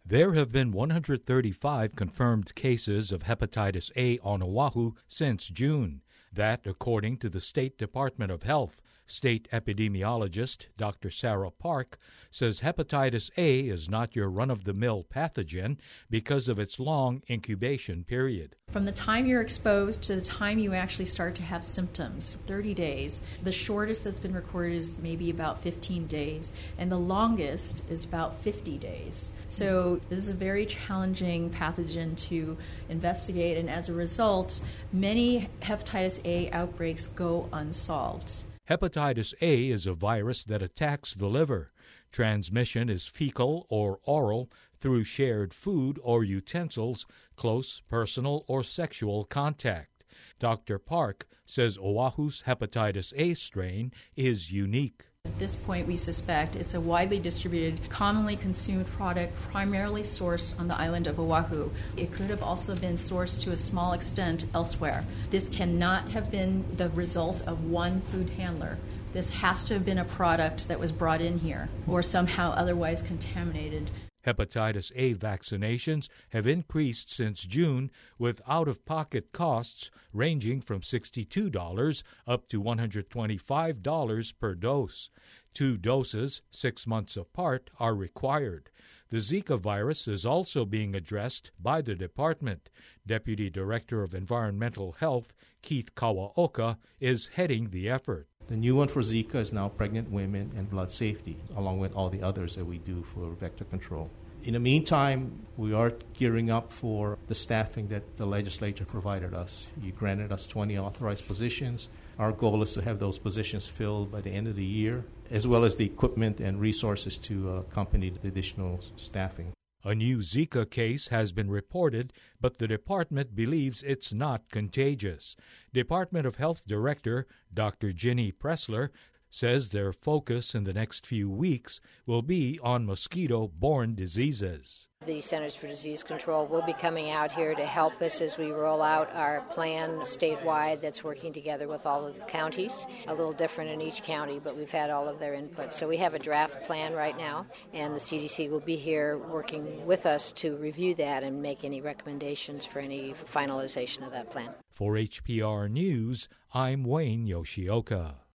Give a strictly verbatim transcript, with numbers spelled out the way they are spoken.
There have been one hundred thirty-five confirmed cases of hepatitis A on Oahu since June. That, according to the State Department of Health. State epidemiologist Doctor Sarah Park says hepatitis A is not your run-of-the-mill pathogen because of its long incubation period. From the time you're exposed to the time you actually start to have symptoms, thirty days. The shortest that's been recorded is maybe about fifteen days, and the longest is about fifty days. So this is a very challenging pathogen to investigate, and as a result, many hepatitis A outbreaks go unsolved. Hepatitis A is a virus that attacks the liver. Transmission is fecal or oral through shared food or utensils, close personal or sexual contact. Doctor Park says Oahu's hepatitis A strain is unique. At this point, we suspect it's a widely distributed, commonly consumed product primarily sourced on the island of Oahu. It could have also been sourced to a small extent elsewhere. This cannot have been the result of one food handler. This has to have been a product that was brought in here or somehow otherwise contaminated. Hepatitis A vaccinations have increased since June, with out-of-pocket costs ranging from sixty-two dollars up to one hundred twenty-five dollars per dose. Two doses, six months apart, are required. The Zika virus is also being addressed by the department. Deputy Director of Environmental Health, Keith Kawaoka, is heading the effort. The new one for Zika is now pregnant women and blood safety, along with all the others that we do for vector control. In the meantime, we are gearing up for the staffing that the legislature provided us. You granted us twenty authorized positions. Our goal is to have those positions filled by the end of the year, as well as the equipment and resources to accompany the additional staffing. A new Zika case has been reported, but the department believes it's not contagious. Department of Health Director Doctor Ginny Pressler says their focus in the next few weeks will be on mosquito-borne diseases. The Centers for Disease Control will be coming out here to help us as we roll out our plan statewide that's working together with all of the counties. A little different in each county, but we've had all of their input. So we have a draft plan right now, and the C D C will be here working with us to review that and make any recommendations for any finalization of that plan. For H P R News, I'm Wayne Yoshioka.